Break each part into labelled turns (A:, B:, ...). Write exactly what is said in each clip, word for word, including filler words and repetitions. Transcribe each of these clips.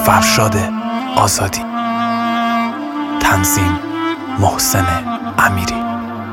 A: فرشاد آزادی. تنظیم محسن امیری.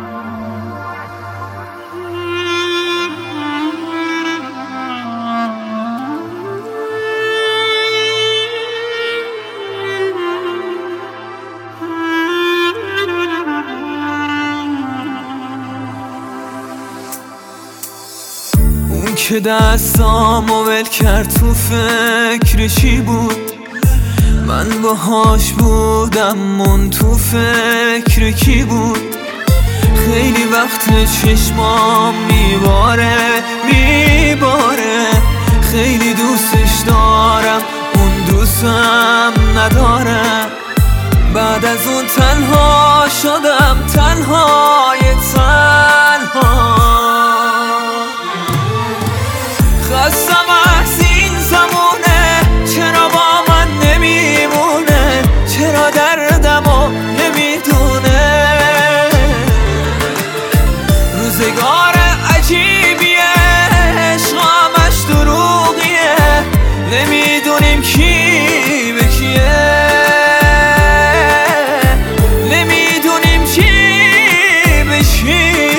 B: اون که دستامو ول کرد تو فکر چی بود، من باهاش بودم من تو فکر کی بود. خیلی وقت چشمام میباره میباره، خیلی دوستش دارم اون دوستم نداره. بعد از اون تنها شدم، تنهای تنها. خستم از این زمونه، چرا با من نمیمونه، چرا دردمو نمیدونه. روزگار عجیبیه، عشقامش دروغیه، نمیدونیم کی به کیه، نمیدونیم کی به کیه.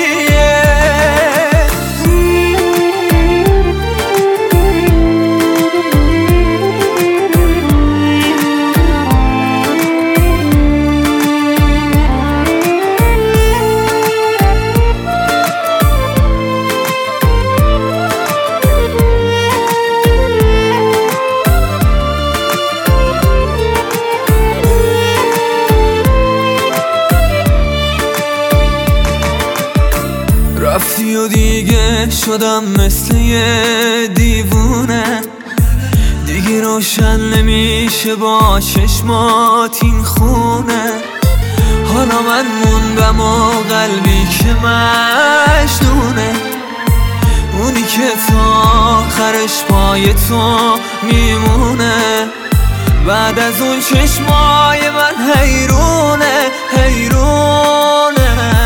B: رفتی و دیگه شدم مثل یه دیوونه، دیگه روشن نمیشه با چشمات این خونه. حالا من موندم و قلبی که مجنونه، اونی که تا آخرش پای تو میمونه. بعد از اون چشمای من حیرونه حیرونه.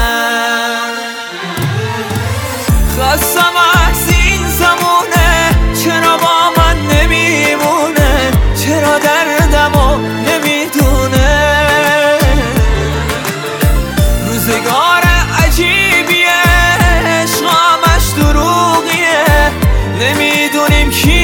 B: خستم از این زمونه، چرا با من نمیمونه، چرا دردمو نمیدونه. روزگار عجیبیه، عشقامش دروغیه، نمیدونیم کی